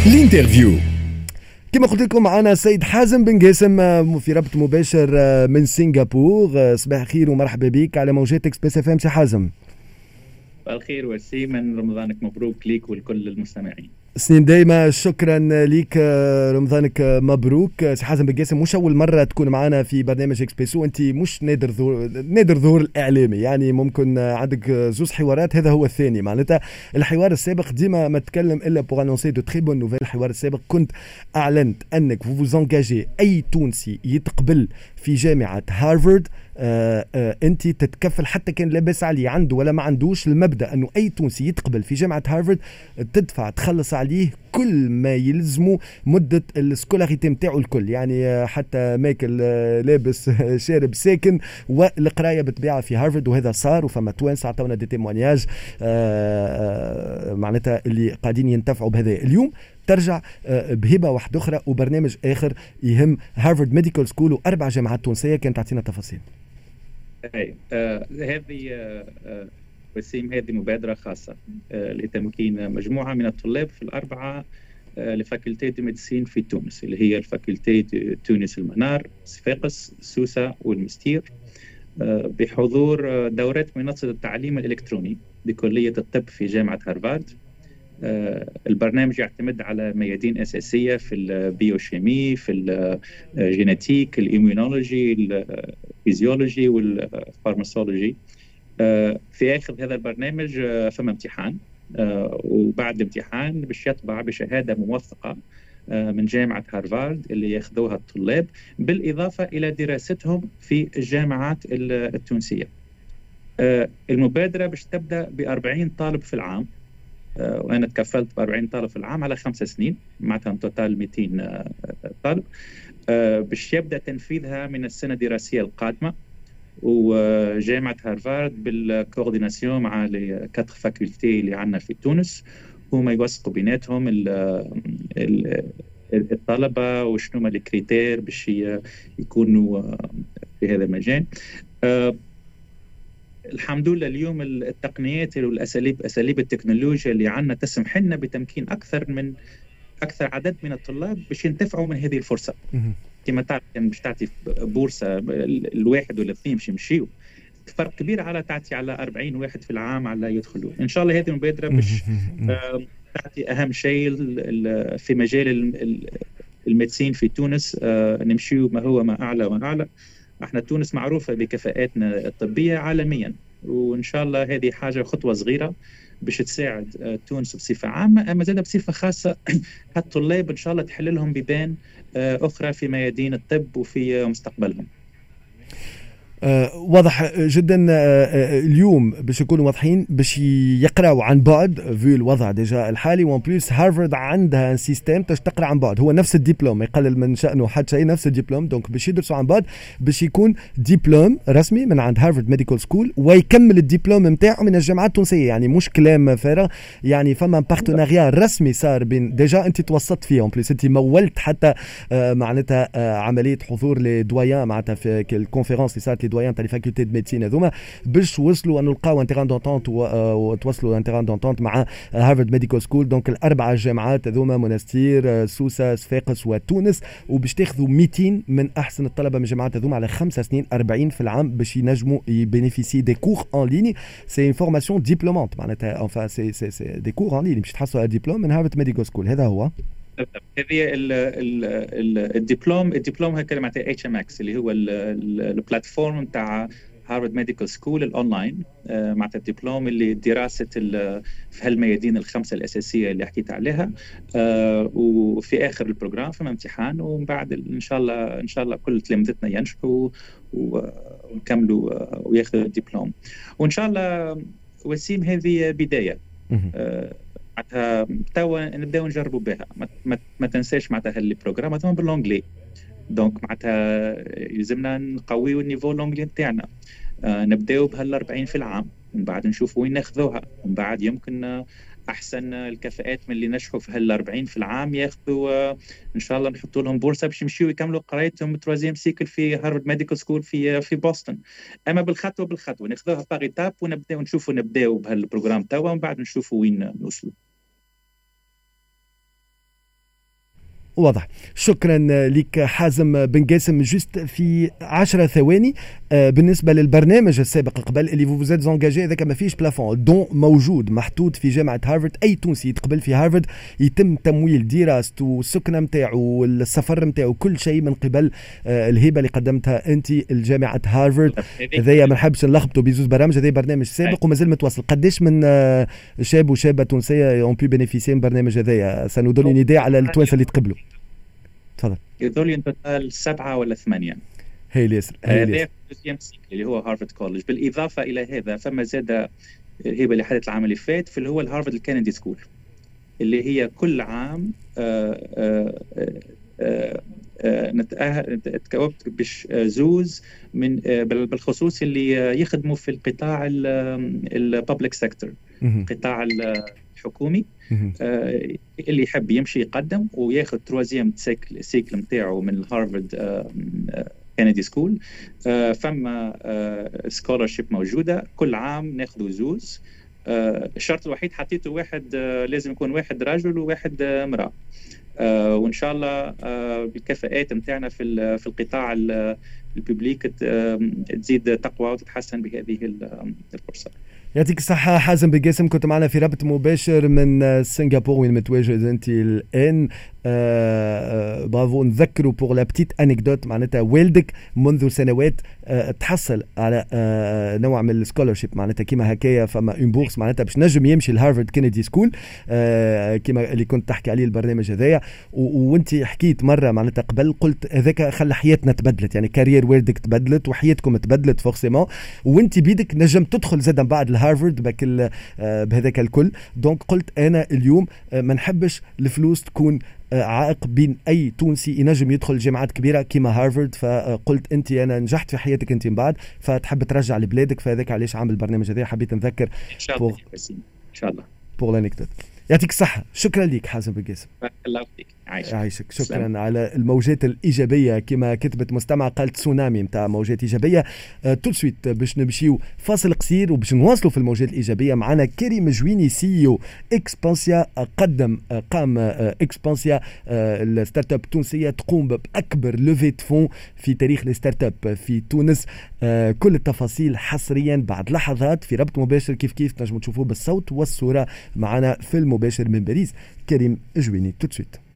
الانترفيو. كما قلت لكم معنا السيد حازم بن قاسم في ربط مباشر من سنغافور. صباح خير ومرحبا بك على موجات اكسبريس اف ام سي حازم. الخير وسيما، رمضانك مبروك ليك ولكل المستمعين. سنين دايما، شكرا ليك، رمضانك مبروك. سي حازم بن قاسم، مش اول مره تكون معنا في برنامج اكسبريسو، انت مش نادر ظهور الاعلامي، يعني ممكن عندك زوز حوارات، هذا هو الثاني. معناتها الحوار السابق ديما ما تكلم الا بوغ انونسي دو تري بون نوفيل. الحوار السابق كنت اعلنت انك فوز انجاجي اي تونسي يتقبل في جامعه هارفارد، انت تتكفل حتى كان لاباس عليه عنده ولا ما عندوش، المبدا انه اي تونسي يتقبل في جامعه هارفارد تدفع تخلص عليه كل ما يلزمه مده السكولاريتي نتاعو الكل، يعني حتى ماكل لابس شارب ساكن، والقرايه بالطبيعه في هارفارد. وهذا صار، وفما توانسه عطاونا دي تيموانياج معناتها اللي قاعدين ينتفعوا بهذا. اليوم ترجع بهبه واحده اخرى وبرنامج اخر يهم هارفارد ميديكال سكول واربع جامعات تونسيه. كانت تعطينا تفاصيل. هذه وسيم، هذه مبادرة خاصة لتمكين مجموعة من الطلاب في الأربعة لفاكولتي دو ميديسين في تونس، اللي هي الفاكولتي تونس المنار، صفاقس، سوسة والمستير، بحضور دورات منصة التعليم الإلكتروني بكلية الطب في جامعة هارفارد. البرنامج يعتمد على ميادين أساسية في البيوشيمي، في الجينيتيك، الإيميونولوجي، الفيزيولوجي والفارماسولوجي. في آخر هذا البرنامج فما امتحان، وبعد الامتحان باش يطبع بشهادة موثقة من جامعة هارفارد اللي ياخذوها الطلاب، بالإضافة إلى دراستهم في الجامعات التونسية. المبادرة باش تبدأ ب40 طالب في العام، وأنا تكفلت ب40 طالب في العام على 5 سنين، معناتها توتال 200 طالب. باش يبدأ تنفيذها من السنة الدراسية القادمة، وجامعة هارفارد بالكورديناسيون مع الكاتر فاكولتي اللي عندنا في تونس، هما يوثقوا بيناتهم الطلبة وشنو ما الكريتير باش يكونوا في هذا المجال. الحمد لله اليوم التقنيات والأساليب التكنولوجيا اللي عندنا تسمح لنا بتمكين أكثر عدد من الطلاب باش ينتفعوا من هذه الفرصة. كما تعرف كان باش تعطي بورصة الواحد ولا اثنين باش يمشيوا، فرق كبير على تعطي على 40 واحد في العام على يدخلوا. إن شاء الله هذه المبادرة باش تعطي أهم شيء في مجال الميديسين في تونس، نمشيوا ما هو ما أعلى وأعلى. احنا تونس معروفة بكفاءاتنا الطبية عالميا، وإن شاء الله هذه حاجة خطوة صغيرة باش تساعد تونس بصفة عامة، أما زادة بصفة خاصة هالطلاب إن شاء الله تحل لهم بيبان أخرى في ميادين الطب وفي مستقبلهم. واضح جدا. اليوم باش يكونوا واضحين باش يقراوا عن بعد في الوضع ديجا الحالي، وان بليس هارفارد عندها سيستم باش تقرا عن بعد، هو نفس الدبلوم، يقلل من شأنه حتى شيء، نفس الدبلوم. دونك باش يدرسوا عن بعد باش يكون دبلوم رسمي من عند هارفارد ميديكال سكول، ويكمل الدبلوم نتاعو من الجامعات التونسيه، يعني مش كلام فارغ، يعني فما بارتناريا رسمي صار بين ديجا انت توسطت فيه، ان بليس انت مولت حتى معناتها عمليه حضور لدويان معناتها في الكونفرنس اللي صارت دويان تاع لي فاكولتي دو ميديسين هذوما باش وصلوا ان نلقاو ان تيران دونتونت وتوصلوا ان تيران دونتونت مع هارفارد ميديكال سكول. دونك الاربعه جامعات هذوما منستير، سوسه، صفاقس وتونس، وباش تاخذوا 200 من احسن الطلبه من الجامعات هذوما على 5 سنين، 40 في العام، باش ينجموا يبينيفيسي دي كور اون ليني. سي اون فورماسيون ديبلومونت معناتها، انفا سي دي كور اون ليني باش تحصلوا دبلوم من هارفارد ميديكال سكول. هذا هو هذه الدبلوم هكذا معناتها HMX اللي هو البلاتفورم نتاع هارفارد ميديكال سكول الاونلاين، معناتها الدبلوم اللي دراسه في هالميادين الخمسه الاساسيه اللي حكيت عليها. وفي اخر البروجرام فما امتحان، ومن بعد ان شاء الله كل تلامذتنا ينجحوا ونكملوا وياخذوا الدبلوم. وان شاء الله وسيم هذه بدايه، معناتها توا نبداو نجربوا بها. ما تنساش معناتها هالبروجرام هذا باللونجلي، دونك معناتها يلزمنا نقويو النيفو لونجلي نتاعنا. نبداو بهال40 في العام، ومن بعد نشوفوا وين ناخذوها، ومن بعد يمكن احسن الكفاءات من اللي نجحوا في هال40 في العام ياخذوا ان شاء الله نحطوا لهم بورصه باش يمشيوا يكملوا قرايتهم تروازيام سيكل في هارفارد ميديكال سكول في بوسطن. اما بالخطوه ناخذوها باغ ايتاب، نبداو بهالبروجرام توا، ومن بعد نشوفوا وين نوصلوا. واضح. شكرا لك حازم بن قاسم. جست في 10 ثواني بالنسبه للبرنامج السابق قبل اللي فو زيت زونجاجي، اذا ما فيش بلافون دون موجود محطوط في جامعه هارفارد، اي تونسي يتقبل في هارفارد يتم تمويل دراسته والسكنه نتاعو والسفر نتاعو كل شيء من قبل الهبه اللي قدمتها انت الجامعه هارفارد. هذايا ما نحبش نلخبطوا بزوز برامج، هذا برنامج سابق ومازال متواصل. قداش من شاب وشابه تونسيه اون بي بينيفيسي من البرنامج هذايا؟ سندوني نداء على التوانسه اللي تقبلوا. تفضل. يظل ان توتال 7 ولا 8. هي اليسر هذا اللي هو هارفارد كولج. بالاضافه الى هذا فما زاد الهبه اللي حدث العام اللي فات في اللي هو الهارفارد الكندي سكول، اللي هي كل عام نتكوبت باش زوز من بالخصوص اللي يخدموا في القطاع الببليك سيكتور، القطاع الحكومي، اللي يحب يمشي يقدم وياخذ تروازيام سيكل نتاعو من الهارفارد كندي سكول. فما سكولرشيب موجوده كل عام ناخذوا زوز. الشرط الوحيد حطيته واحد، لازم يكون واحد رجل وواحد امراه، وان شاء الله بالكفاءات نتاعنا في القطاع الببليك تزيد تقوى وتتحسن بهذه الفرصه. يعطيك الصحة حازم بن قاسم، كنت معنا في رابط مباشر من سنغافورة وين متواجد انت الآن. برافو. نذكروا بور لا بتيت انكدوت، معناتها والدك منذ سنوات تحصل على نوع من السكولرشيب، معناتها كيما هكايا فما اون بورس معناتها باش نجم يمشي لهارفارد كينيدي سكول كيما اللي كنت تحكي عليه البرنامج هذايا. وانت حكيت مرة معناتها قبل قلت هذاك خلى حياتنا تبدلت، يعني كارير والدك تبدلت وحياتكم تبدلت فورسيمون، وانت بيدك نجم تدخل زاد من بعد هارفارد بهذاك الكل. دونك قلت انا اليوم ما نحبش الفلوس تكون عائق بين اي تونسي ينجم يدخل جامعات كبيره كيما هارفارد. فقلت انت انا نجحت في حياتك انت من بعد فتحب ترجع لبلادك، فهذاك علاش عامل البرنامج هذا. حبيت نذكر ان شاء الله ان شاء الله بور لانكدوت. يعطيك الصحة. شكرا لك حازم بن قاسم. بارك الله فيك. عايشك. شكرا سلام. على الموجات الإيجابية كما كتبت مستمع قالت تسونامي متاع موجات إيجابية. تو سويت باش نمشيو فاصل قصير وباش نواصلوا في الموجات الإيجابية. معنا كريم جويني CEO إكسبانسيا. قام إكسبانسيا الستارت اب التونسية تقوم بأكبر لوفي فون في تاريخ الستارت اب في تونس. كل التفاصيل حصريا بعد لحظات في ربط مباشر كيف تنجموا تشوفوه بالصوت والصورة معنا في المباشر من باريس. كريم جويني تو سويت.